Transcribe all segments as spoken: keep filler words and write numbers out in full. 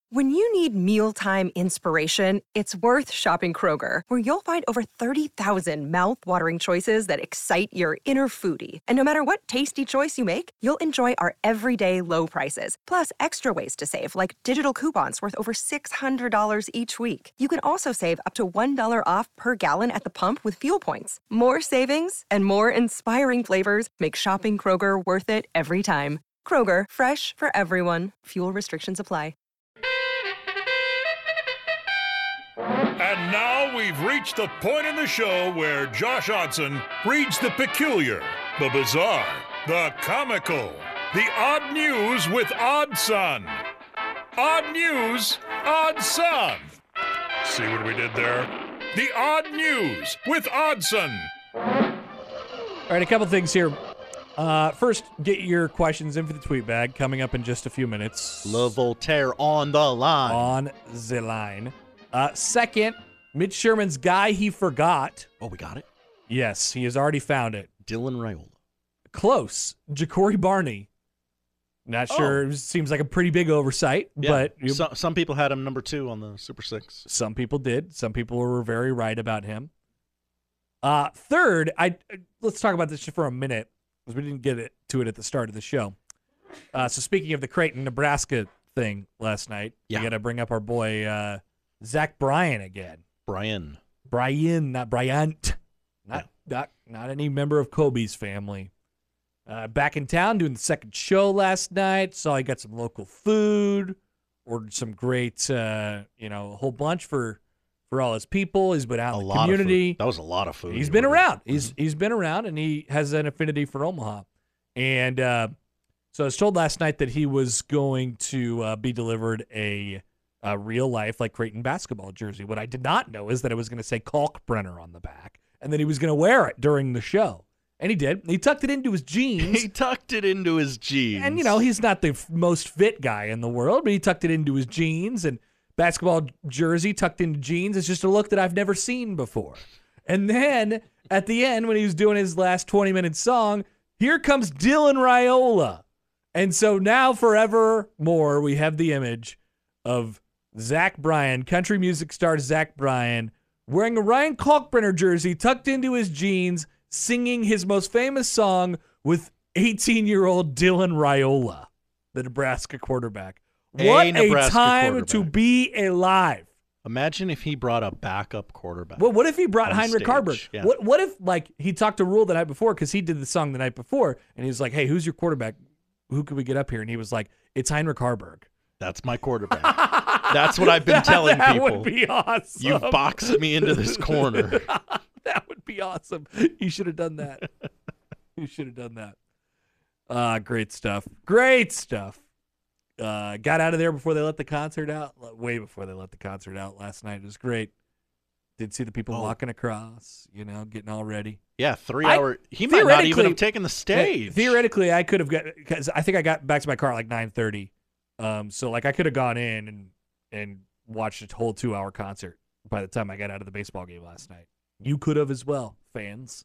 When you need mealtime inspiration, it's worth shopping Kroger, where you'll find over thirty thousand mouth-watering choices that excite your inner foodie. And no matter what tasty choice you make, you'll enjoy our everyday low prices, plus extra ways to save, like digital coupons worth over six hundred dollars each week. You can also save up to one dollar off per gallon at the pump with fuel points. More savings and more inspiring flavors make shopping Kroger worth it every time. Kroger, fresh for everyone. Fuel restrictions apply. And now we've reached the point in the show where Josh Odson reads the peculiar, the bizarre, the comical, the odd news with Odd Son. Odd news, Odd Son. See what we did there? The odd news with Oddson. All right, a couple things here. Uh, first, get your questions in for the tweet bag coming up in just a few minutes. Le Voltaire on the line. On the line. Uh, second, Mitch Sherman's guy he forgot. Oh, we got it? Yes, he has already found it. Dylan Raiola. Close. Ja'Cory Barney. Not sure. Oh. It seems like a pretty big oversight, Yeah. but you, So, some people had him number two on the Super Six. some people did. Some people were very right about him. Uh, third, I let's talk about this just for a minute because we didn't get it to it at the start of the show. Uh, so speaking of the Creighton, Nebraska thing last night, Yeah. we got to bring up our boy uh, Zach Bryan again. Brian. Brian, not Bryant. Not, not, not any member of Kobe's family. Uh, back in town doing the second show last night. Saw he got some local food. Ordered some great, uh, you know, a whole bunch for for all his people. He's been out A in the lot community. of food. That was a lot of food. He's you been ordered. around. He's He's been around, and he has an affinity for Omaha. And uh, so I was told last night that he was going to uh, be delivered a, a real-life, like, Creighton basketball jersey. What I did not know is that it was going to say Kalkbrenner on the back, and that he was going to wear it during the show. And he did. He tucked it into his jeans. He tucked it into his jeans. And, you know, he's not the f- most fit guy in the world, but he tucked it into his jeans. And basketball jersey tucked into jeans is just a look that I've never seen before. And then at the end, when he was doing his last twenty-minute song, here comes Dylan Raiola. And so now forevermore, we have the image of Zach Bryan, country music star Zach Bryan, wearing a Ryan Kalkbrenner jersey tucked into his jeans, singing his most famous song with eighteen-year-old Dylan Raiola, the Nebraska quarterback. A What a Nebraska time quarterback. to be alive. Imagine if he brought a backup quarterback. Well, what if he brought on Heinrich stage, Harburg? yeah. What What if, like, he talked to Rule the night before because he did the song the night before, and he was like, hey, who's your quarterback? Who could we get up here? And he was like, it's Heinrich Harburg. That's my quarterback. That's what I've been telling that people. That would be awesome. You've boxed me into this corner. That would be awesome. You should have done that. You should have done that. Uh, great stuff. Great stuff. Uh, got out of there before they let the concert out. Way before they let the concert out last night. It was great. Did see the people Oh. walking across, you know, getting all ready. Yeah, three I- hour. He might not even theoretically- have taken the stage. Hey, theoretically, I could have got because I think I got back to my car at like nine thirty. Um, so like I could have gone in and and watched a whole two hour concert by the time I got out of the baseball game last night. You could have as well, fans.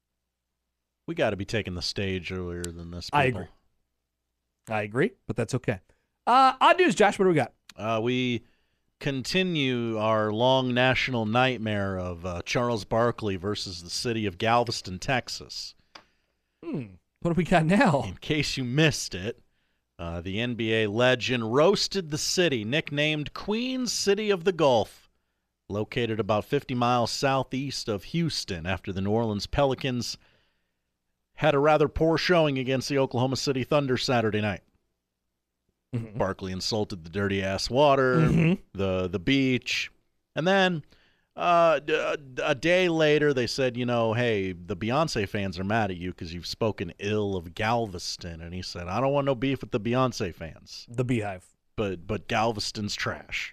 We got to be taking the stage earlier than this. I people. agree. I agree, but that's okay. Uh, odd news, Josh. What do we got? Uh, we continue our long national nightmare of uh, Charles Barkley versus the city of Galveston, Texas. Hmm. What do we got now? In case you missed it, uh, the N B A legend roasted the city, nicknamed Queen City of the Gulf, located about fifty miles southeast of Houston, after the New Orleans Pelicans had a rather poor showing against the Oklahoma City Thunder Saturday night. Mhm. Barkley insulted the dirty-ass water, Mhm. the the beach, and then uh, d- a day later they said, you know, hey, the Beyonce fans are mad at you because you've spoken ill of Galveston. And he said, I don't want no beef with the Beyonce fans, The Beehive. but but Galveston's trash.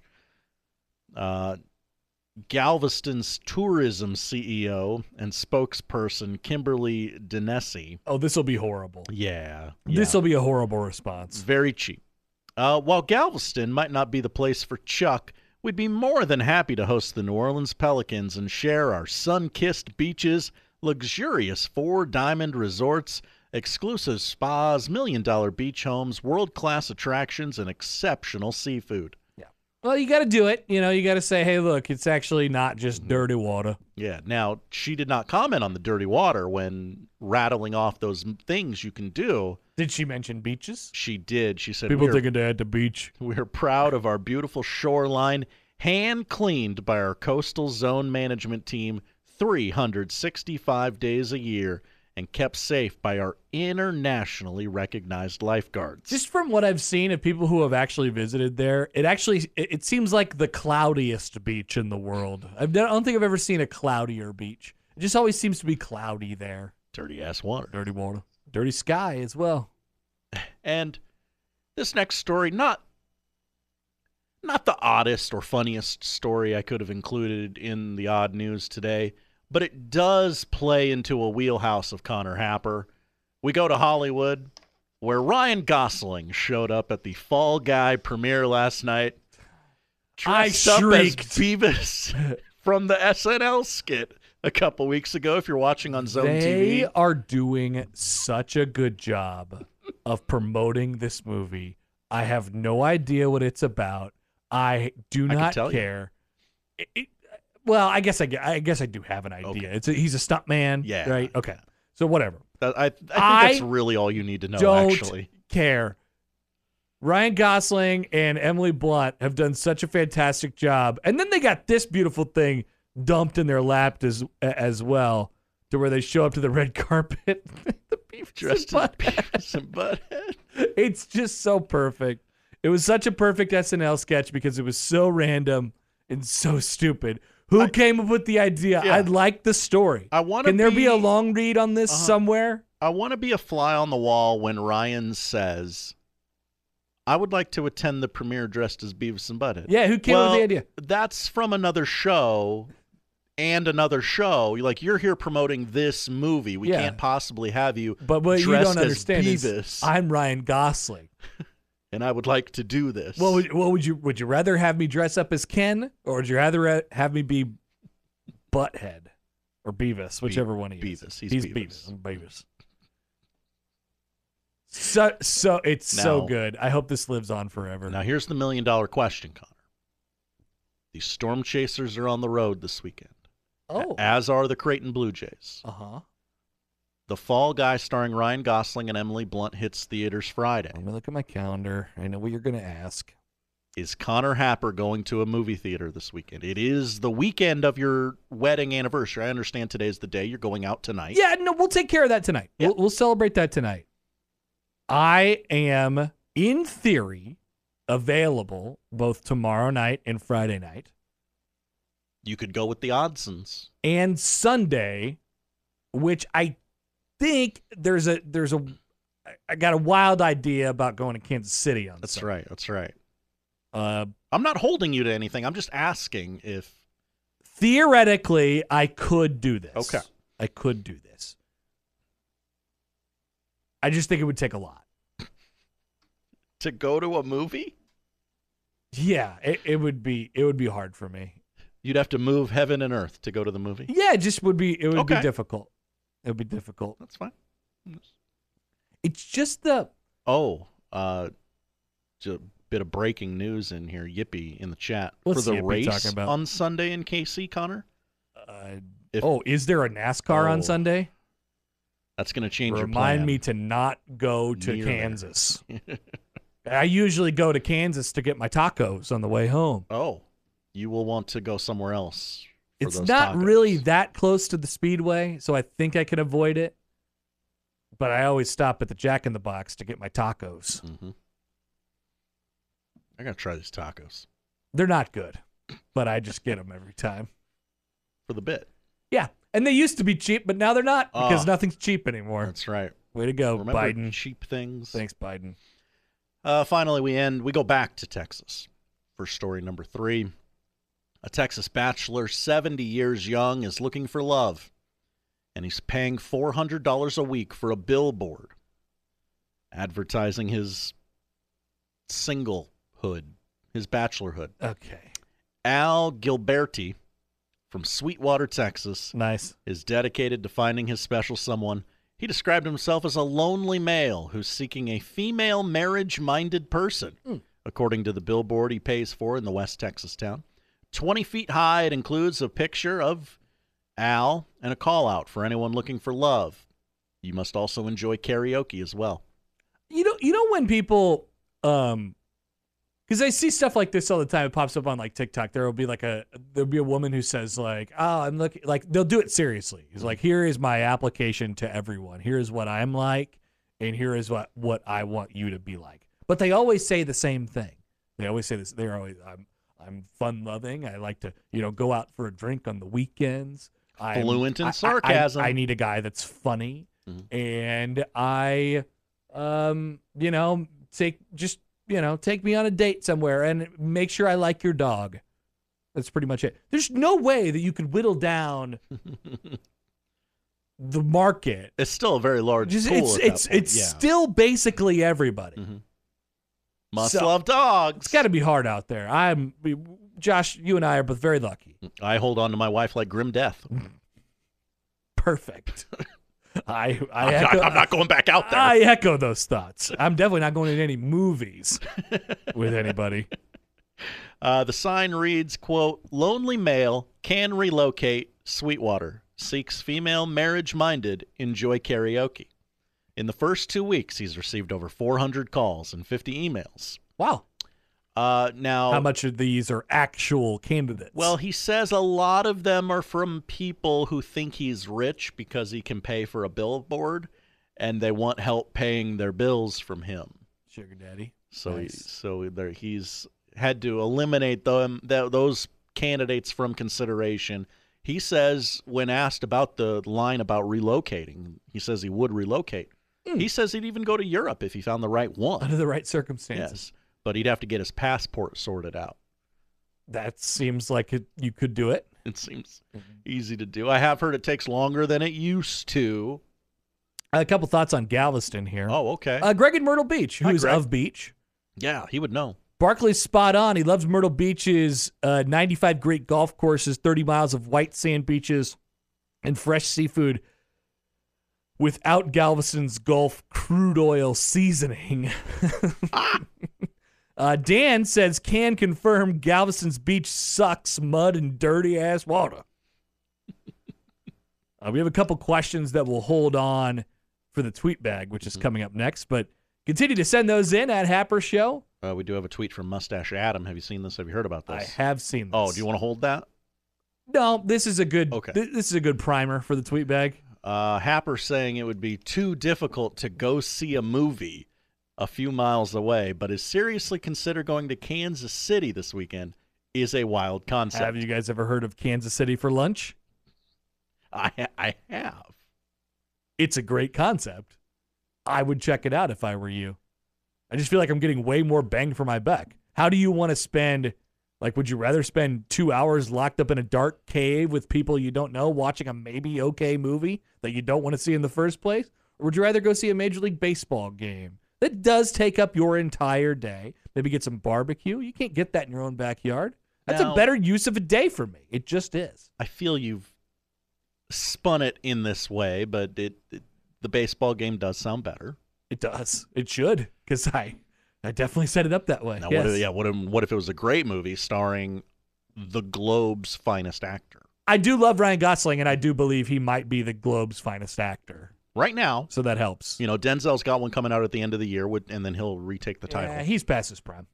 Uh, Galveston's tourism C E O and spokesperson Kimberly Denesi. Oh, this will be horrible. Yeah, This yeah. will be a horrible It's response. very cheap. Uh, while Galveston might not be the place for Chuck, we'd be more than happy to host the New Orleans Pelicans and share our sun-kissed beaches, luxurious four-diamond resorts, exclusive spas, million-dollar beach homes, world-class attractions, and exceptional seafood. Yeah. Well, you got to do it. You know, you got to say, hey, look, it's actually not just dirty water. Yeah. Now, she did not comment on the dirty water when rattling off those m- things you can do. Did she mention beaches? She did. She said, People we're, thinking they're at the beach. we're proud of our beautiful shoreline, hand cleaned by our coastal zone management team three hundred sixty-five days a year and kept safe by our internationally recognized lifeguards. Just from what I've seen of people who have actually visited there, it actually it, it seems like the cloudiest beach in the world. I've, I don't think I've ever seen a cloudier beach. It just always seems to be cloudy there. Dirty ass water. Dirty water. Dirty sky as well. And this next story, not not the oddest or funniest story I could have included in the odd news today, but it does play into a wheelhouse of Connor Happer. We go to Hollywood, where Ryan Gosling showed up at the Fall Guy premiere last night, I dressed up as shrieked. Beavis from the S N L skit a couple weeks ago, if you're watching on Zone they T V. are doing such a good job of promoting this movie. I have no idea what it's about. I do I can not tell you. care. It- it- well, I guess I, gue- I guess I do have an idea. Okay. It's a, he's a stunt man, Yeah. right? Okay, so whatever. That- I, I think I that's really all you need to know, Don't actually. care. Ryan Gosling and Emily Blunt have done such a fantastic job, and then they got this beautiful thing dumped in their lap as as well, to where they show up to the red carpet. the Beavis Dressed and as Butthead. Beavis and Butthead. It's just so perfect. It was such a perfect S N L sketch because it was so random and so stupid. Who I- came up with the idea? Yeah. I'd like the story. I want to Can there be, be a long read on this Uh-huh. somewhere? I want to be a fly on the wall when Ryan says, I would like to attend the premiere dressed as Beavis and Butthead. Yeah, who came well, up with the idea? That's from another show and another show. Like, you're here promoting this movie. We Yeah. can't possibly have you But what you dressed don't as understand is Beavis, I'm Ryan Gosling. and I would like to do this. What would, what would you would you rather have me dress up as Ken, or would you rather ra- have me be Butthead or Beavis, whichever one he is? Beavis. He's He's Beavis. Beavis. I'm Beavis. So so it's so Now- good. I hope this lives on forever. Now, here's the million dollar question, Connor. The Storm Chasers are on the road this weekend, oh, as are the Creighton Blue Jays. uh huh. The Fall Guy starring Ryan Gosling and Emily Blunt hits theaters Friday. Let me look at my calendar. I know what you're going to ask. Is Connor Happer going to a movie theater this weekend? It is the weekend of your wedding anniversary. I understand today's the day. You're going out tonight. Yeah, no, we'll take care of that tonight. Yeah. We'll, we'll celebrate that tonight. I am, in theory, available both tomorrow night and Friday night, You could go with the Oddsons. and Sunday, which I think there's a there's a I got a wild idea about going to Kansas City on. That's Sunday. right. That's right. Uh, I'm not holding you to anything. I'm just asking if theoretically, I could do this. Okay. I could do this. I just think it would take a lot. to go to a movie, Yeah, it, it would be it would be hard for me. you'd have to move heaven and earth to go to the movie. Yeah, it just would be it would be Okay. difficult. It would be difficult. That's fine. It's just the Oh, uh, just a bit of breaking news in here. Yippee in the chat What's for the Yippee race talking about? on Sunday in K C, Connor. uh, If- oh, is there a NASCAR Oh, on Sunday? That's going to change your Remind plan. me to not go to Near there. Kansas. I usually go to Kansas to get my tacos on the way home. Oh, you will want to go somewhere else. For It's those not tacos. really that close to the Speedway, so I think I can avoid it. But I always stop at the Jack in the Box to get my tacos. Mm-hmm. I gotta try these tacos They're not good, but I just get them every time. for the bit. Yeah, and they used to be cheap, but now they're not because Ah. nothing's cheap anymore. That's right. Way to go, Remember Biden. cheap things. Thanks, Biden. Uh, finally, we end. We go back to Texas for story number three. A Texas bachelor, seventy years young, is looking for love, and he's paying four hundred dollars a week for a billboard advertising his singlehood, his bachelorhood. Okay, Al Gilberti from Sweetwater, Texas, nice. is dedicated to finding his special someone. He described himself as a lonely male who's seeking a female marriage-minded person Mm. according to the billboard he pays for in the West Texas town. twenty feet high, it includes a picture of Al and a call-out for anyone looking for love. You must also enjoy karaoke as well. You know, you know when people, um, because I see stuff like this all the time. It pops up on like TikTok. There will be like a there'll be a woman who says like, "Oh, I'm looking," like they'll do it seriously. It's like, "Here is my application to everyone. Here is what I'm like, and here is what what I want you to be like." But they always say the same thing. They always say this. They're always, "I'm I'm fun loving. I like to you know go out for a drink on the weekends." I'm, Fluent in I- sarcasm. I, I, I need a guy that's funny, Mhm. and I, um, you know, take just. You know, take me on a date somewhere and make sure I like your dog. That's pretty much it. There's no way that you could whittle down the market. It's still a very large Just, pool it's at that it's point. it's yeah. still basically everybody. Mhm. Must So, love dogs. It's got to be hard out there. I'm Josh. You and I are both very lucky. I hold on to my wife like grim death. Perfect. I I I'm, echo, not, I'm not going back out there. I echo those thoughts. I'm definitely not going to any movies with anybody. Uh, the sign reads, quote, "Lonely male can relocate Sweetwater. Seeks female marriage-minded. Enjoy karaoke." In the first two weeks, he's received over four hundred calls and fifty emails. Wow. Uh, now, How much of these are actual candidates? well, he says a lot of them are from people who think he's rich because he can pay for a billboard, and they want help paying their bills from him. Sugar Daddy. So, Nice. he, so there, he's had to eliminate them, th- those candidates from consideration. He says, when asked about the line about relocating, he says he would relocate. Mm. He says he'd even go to Europe if he found the right one. Under the right circumstances. Yes, but he'd have to get his passport sorted out. That seems like it, you could do it. It seems easy to do. I have heard it takes longer than it used to. A couple thoughts on Galveston here. Oh, okay. Uh, Greg in Myrtle Beach, Hi, who's Greg. of Beach. Yeah, he would know. Barkley's spot on. He loves Myrtle Beach's uh, ninety-five great golf courses, thirty miles of white sand beaches, and fresh seafood without Galveston's Gulf crude oil seasoning. uh, Dan says, can confirm Galveston's beach sucks mud and dirty-ass water. uh, we have a couple questions that we'll hold on for the tweet bag, which is coming up next, but continue to send those in at Happer Show. Uh, we do have a tweet from Mustache Adam. Have you seen this? Have you heard about this? I have seen this. Oh, do you want to hold that? No, this is a good. Okay. Th- this is a good primer for the tweet bag. Uh, Happer saying it would be too difficult to go see a movie a few miles away, but is seriously consider going to Kansas City this weekend is a wild concept. Have you guys ever heard of Kansas City for lunch? I I have. It's a great concept. I would check it out if I were you. I just feel like I'm getting way more bang for my buck. How do you want to spend? Like, would you rather spend two hours locked up in a dark cave with people you don't know watching a maybe okay movie that you don't want to see in the first place? Or would you rather go see a Major League Baseball game that does take up your entire day? Maybe get some barbecue. You can't get that in your own backyard. That's Now- a better use of a day for me. It just is. I feel you've spun it in this way, but it, it the baseball game does sound better. It does. It should, because I, I definitely set it up that way. Now, yes. what if, yeah, what if, what if it was a great movie starring the Globe's finest actor? I do love Ryan Gosling, and I do believe he might be the Globe's finest actor. Right now, So that helps. you know, Denzel's got one coming out at the end of the year, with, and then he'll retake the title. Yeah, he's past his prime.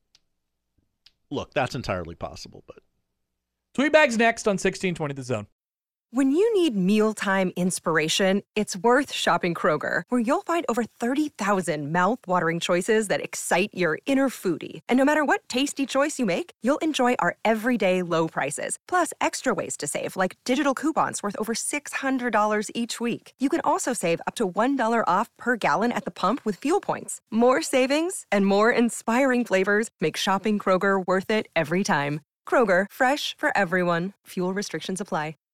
Look, that's entirely possible, but Tweet bags next on sixteen twenty The Zone. When you need mealtime inspiration, it's worth shopping Kroger, where you'll find over thirty thousand mouth-watering choices that excite your inner foodie. And no matter what tasty choice you make, you'll enjoy our everyday low prices, plus extra ways to save, like digital coupons worth over six hundred dollars each week. You can also save up to one dollar off per gallon at the pump with fuel points. More savings and more inspiring flavors make shopping Kroger worth it every time. Kroger, fresh for everyone. Fuel restrictions apply.